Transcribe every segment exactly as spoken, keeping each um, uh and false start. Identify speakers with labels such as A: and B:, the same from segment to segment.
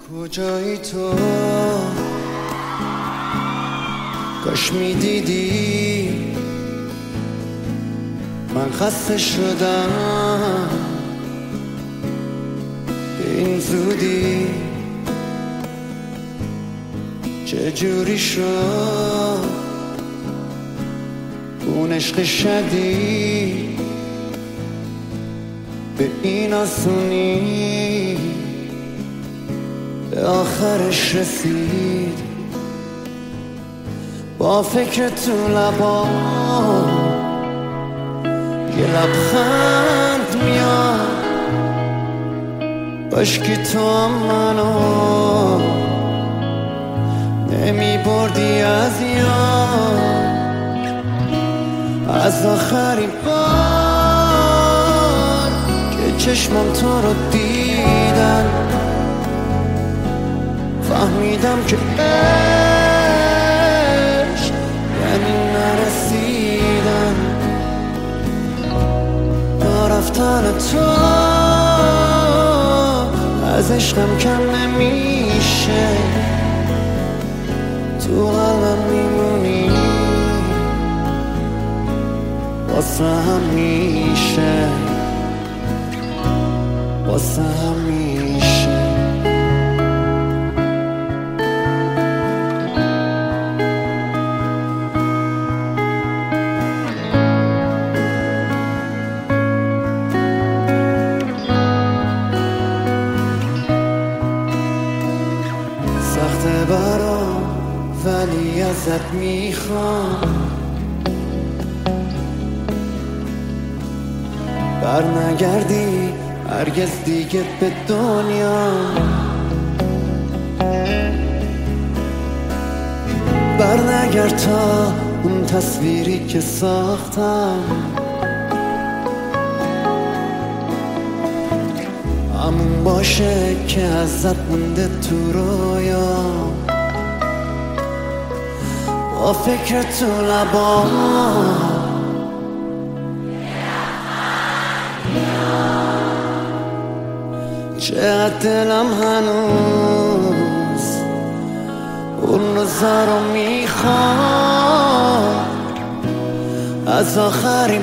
A: کجایی تو؟ کاش میدیدی من خسته شدم به این زودی. چجوری شد اون عشق شدید به این آسونی به آخرش رسید؟ با فکر تو لبا یه لبخند میاد، باشکی تو هم منو نمی بردی از یاد. از آخرین بار که چشمم تو رو دیدن فهمیدم که عشق یعنی نرسیدن. با رفتن تو از عشقم کم نمیشه، تو قلبم میمونی واسه همیشه، واسه همیشه. سخته برام ولی ازت میخوام بر نگردی هرگز دیگه به دنیا. بر نگرد تا اون تصویری که ساختم همون باشه که ازت مونده تو رویا. با فکر تو لبا چقدر دلم هنوز اون روزا رو میخواد. از آخرین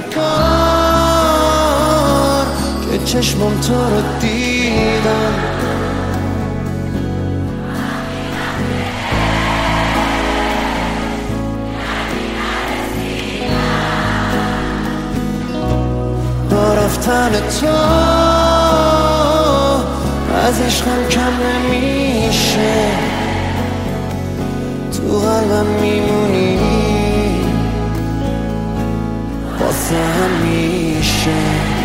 A: بار که چشمم تو رو دیدم با رفتن تو از عشقم کم نمیشه، تو قلبم میمونی واسه همیشه.